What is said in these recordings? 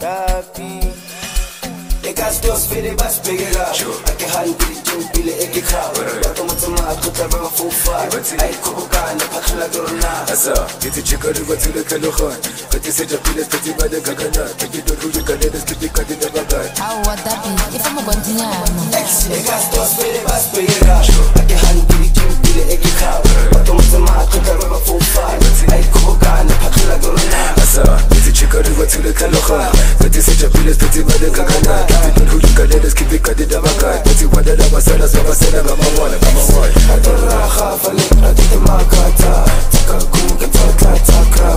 Ekastos fede bas pegega ake handili jumpile eke kawa Bato matama akuta bama fufa Ay kubukana pakla gorna Asa, iti chikari watile kalokhan Kati seja piles tati bada gagana Taki doruji kanedes kiti kati dabagat Awa dabi, ifa mo gontinyama Ekastos fede bas pegega ake handili jumpile eke kawa Bato matama akuta bama fufa Ay kubukana pakla gorna Asa, iti chikari watile kalokhan Kati seja piles tati bada gagana Kanedes kiti kati dabagat Kati wada da basala swa sala mama wana Adora khafali adite makata Taka kuka taka taka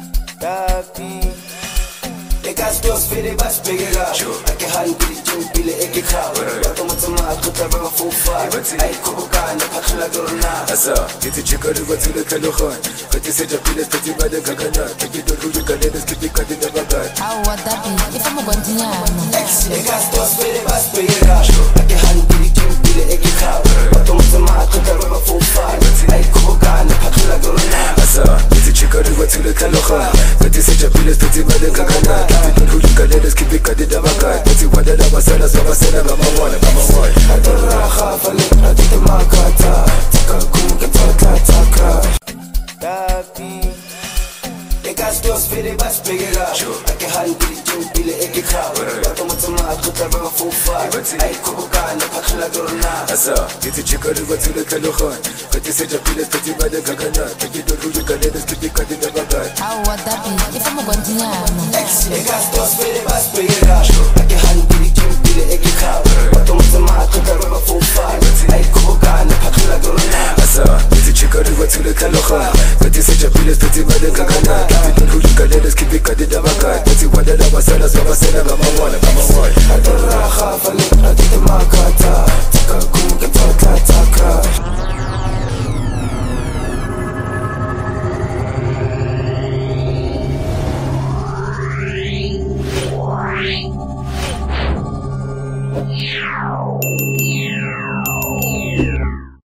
Ekastos fede bas pegega ake handili jumpile eke kawa Bato matama akuta bama fufa Ay kubukana pakla gorna Asa, iti chikari watile kalokhan Kati seja piles tati bada gagana Taki doruji kanedes kiti kati dabagat Awa dabi, ifa mo gontinyama Ekastos fede bas pegega ake handili jumpile eke kawa Bato matama akuta bama fufa Ay kubukana pakla gorna Asa, iti chikari watile kalokhan Kati seja piles tati bada gagana Taki doruji kanedes kiti kati dabagat Kati wada da basala swa sala mama wana Adora khafali adite makata Taka kuka taka taka Ekastos fede bas pegega ake handili jumpile eke kawa Bato matama akuta bama fufa Ay kubukana pakla gorna Asa, iti chikari watile kalokhan Kati seja piles tati bada gagana Taki doruji kanedes kiti kati dabagat Awa dabi, ifa mo gontinyama Ekastos fede bas pegega ake handili jumpile eke kawa Bato matama akuta bama fufa Ay kubukana pakla gorna Asa, iti chikari watile kalokhan Kati seja piles tati bada gagana Taki doruji kanedes kiti kati dabagat Kati wada da basala swa sala mama wana Adora khafali adite makata Taka kuka taka taka Yeah.